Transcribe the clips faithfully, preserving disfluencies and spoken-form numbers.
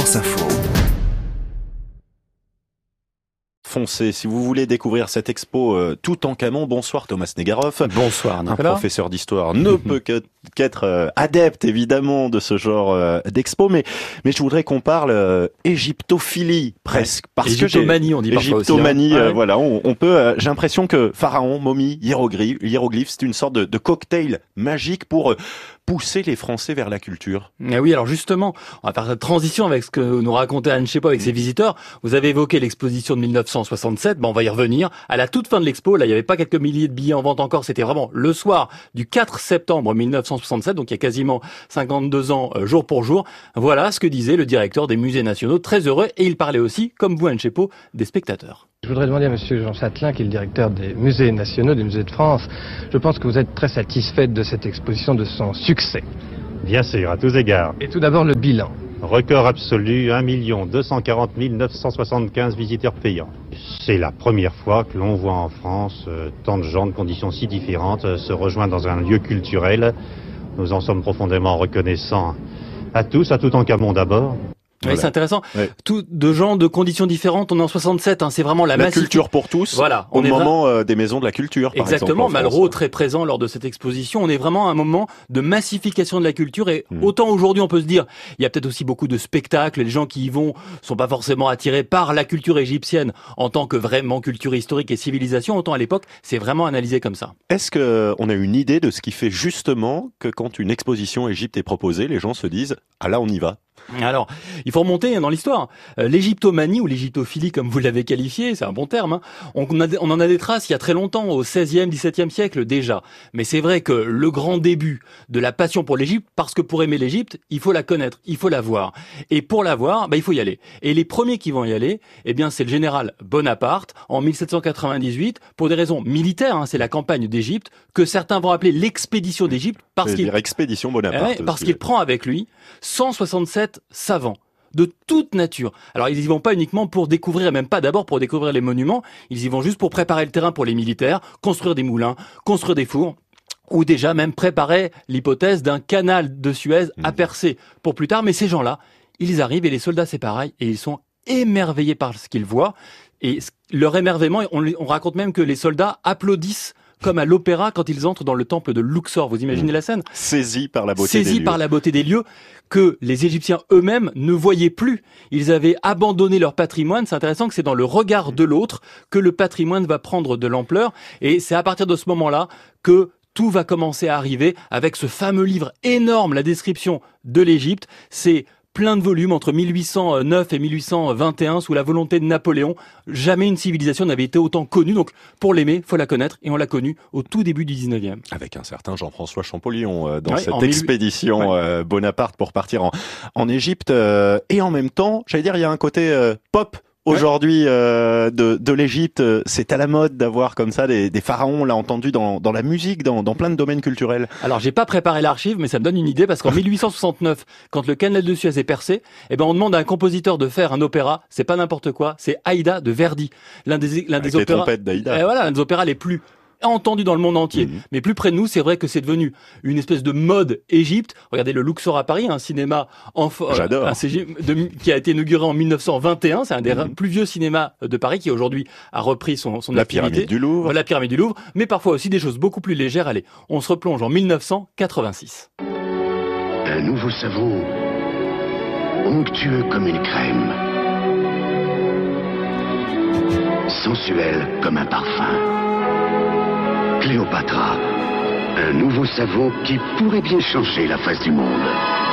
France Info. Foncez, si vous voulez découvrir cette expo euh, Toutankhamon. Bonsoir Thomas Negaroff. Bonsoir Nicolas. Un professeur d'histoire ne peut que, qu'être euh, adepte évidemment de ce genre euh, d'expo, mais mais je voudrais qu'on parle euh, égyptophilie presque, ouais. parce Égyptomanie, que on dit parfois aussi. Égyptomanie, hein. euh, ouais. voilà, on, on peut. Euh, j'ai l'impression que pharaon, momie, hiéroglyphe, hiéroglyphe, c'est une sorte de, de cocktail magique pour euh, pousser les Français vers la culture. Et oui, alors justement, on va faire cette transition avec ce que nous racontait Anne Chepo avec ses visiteurs. Vous avez évoqué l'exposition de mille neuf cent soixante-sept, ben on va y revenir. À la toute fin de l'expo, là, il n'y avait pas quelques milliers de billets en vente encore, c'était vraiment le soir du quatre septembre mille neuf cent soixante-sept, donc il y a quasiment cinquante-deux ans, euh, jour pour jour. Voilà ce que disait le directeur des musées nationaux, très heureux, et il parlait aussi, comme vous Anne Chepo, des spectateurs. Je voudrais demander à monsieur Jean Châtelain, qui est le directeur des musées nationaux, des musées de France, je pense que vous êtes très satisfait de cette exposition, de son succès. Bien sûr, à tous égards. Et tout d'abord le bilan. Record absolu, un million deux cent quarante mille neuf cent soixante-quinze visiteurs payants. C'est la première fois que l'on voit en France euh, tant de gens de conditions si différentes euh, se rejoindre dans un lieu culturel. Nous en sommes profondément reconnaissants à tous, à Toutankhamon d'abord. Oui, Voilà. c'est intéressant. Ouais. Tout de gens de conditions différentes. On est en soixante-sept, hein, c'est vraiment la, La massif... culture pour tous. Voilà, Au on est moment euh, des maisons de la culture. Par Exactement, exemple, en Malraux France. très présent lors de cette exposition. On est vraiment à un moment de massification de la culture et Mmh. autant aujourd'hui on peut se dire, il y a peut-être aussi beaucoup de spectacles et les gens qui y vont sont pas forcément attirés par la culture égyptienne en tant que vraiment culture historique et civilisation, autant à l'époque c'est vraiment analysé comme ça. Est-ce que on a une idée de ce qui fait justement que quand une exposition Égypte est proposée, les gens se disent « Ah là, on y va ». Alors, il faut remonter dans l'histoire. Euh, l'égyptomanie ou l'égyptophilie, comme vous l'avez qualifié, c'est un bon terme, hein. on, a, on en a des traces il y a très longtemps, au seizième, dix-septième siècle déjà. Mais c'est vrai que le grand début de la passion pour l'Égypte, parce que pour aimer l'Égypte, il faut la connaître, il faut la voir. Et pour la voir, bah, il faut y aller. Et les premiers qui vont y aller, eh bien, c'est le général Bonaparte, en mille sept cent quatre-vingt-dix-huit, pour des raisons militaires, hein, c'est la campagne d'Égypte, que certains vont appeler l'expédition d'Égypte, parce qu'il... expédition Bonaparte. Ouais, parce aussi, qu'il ouais. prend avec lui cent soixante-sept savants de toute nature. Alors ils y vont pas uniquement pour découvrir, et même pas d'abord pour découvrir les monuments, ils y vont juste pour préparer le terrain pour les militaires, construire des moulins, construire des fours, ou déjà même préparer l'hypothèse d'un canal de Suez à percer pour plus tard. Mais ces gens-là, ils arrivent et les soldats c'est pareil, et ils sont émerveillés par ce qu'ils voient. Et leur émerveillement, on, on raconte même que les soldats applaudissent comme à l'opéra quand ils entrent dans le temple de Luxor. Vous imaginez mmh. la scène ? Saisis par la beauté Saisis des lieux. par la beauté des lieux que les Égyptiens eux-mêmes ne voyaient plus. Ils avaient abandonné leur patrimoine. C'est intéressant que c'est dans le regard de l'autre que le patrimoine va prendre de l'ampleur. Et c'est à partir de ce moment-là que tout va commencer à arriver avec ce fameux livre énorme, la description de l'Égypte. C'est plein de volumes entre mille huit cent neuf et mille huit cent vingt et un sous la volonté de Napoléon. Jamais une civilisation n'avait été autant connue. Donc, pour l'aimer, faut la connaître. Et on l'a connue au tout début du dix-neuvième. Avec un certain Jean-François Champollion euh, dans ouais, cette expédition mille... ouais. euh, Bonaparte pour partir en, en Égypte. Euh, et en même temps, j'allais dire, il y a un côté euh, pop. Aujourd'hui, euh, de, de l'Égypte, c'est à la mode d'avoir comme ça des, des pharaons, on l'a entendu dans, dans la musique, dans, dans plein de domaines culturels. Alors, j'ai pas préparé l'archive, mais ça me donne une idée, parce qu'en mille huit cent soixante-neuf, quand le canal de Suez est percé, eh ben, on demande à un compositeur de faire un opéra, c'est pas n'importe quoi, c'est Aïda de Verdi. L'un des, l'un Avec des les opéras. trompettes d'Aïda. Eh, voilà, l'un des opéras les plus entendu dans le monde entier. Mmh. Mais plus près de nous, c'est vrai que c'est devenu une espèce de mode Égypte. Regardez le Luxor à Paris, un cinéma en J'adore. Un C G de, qui a été inauguré en mille neuf cent vingt et un. C'est un des mmh. plus vieux cinémas de Paris qui aujourd'hui a repris son, son la activité. Pyramide du Louvre. La pyramide du Louvre. Mais parfois aussi des choses beaucoup plus légères. Allez, on se replonge en mille neuf cent quatre-vingt-six. Un nouveau savon, onctueux comme une crème, sensuel comme un parfum. Cléopatra, un nouveau savon qui pourrait bien changer la face du monde.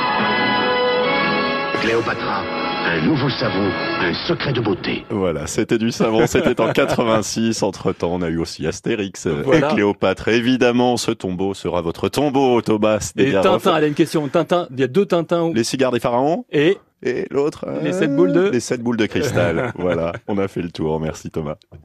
Cléopatra, un nouveau savon, un secret de beauté. Voilà, c'était du savon, c'était en quatre-vingt-six. Entre-temps, on a eu aussi Astérix voilà. et Cléopâtre. Évidemment, ce tombeau sera votre tombeau, Thomas. Et Tintin, elle a une question. Tintin, il y a deux Tintins. Où... Les cigares des pharaons. Et Et l'autre, les sept boules de les sept boules de cristal. Voilà, on a fait le tour. Merci Thomas.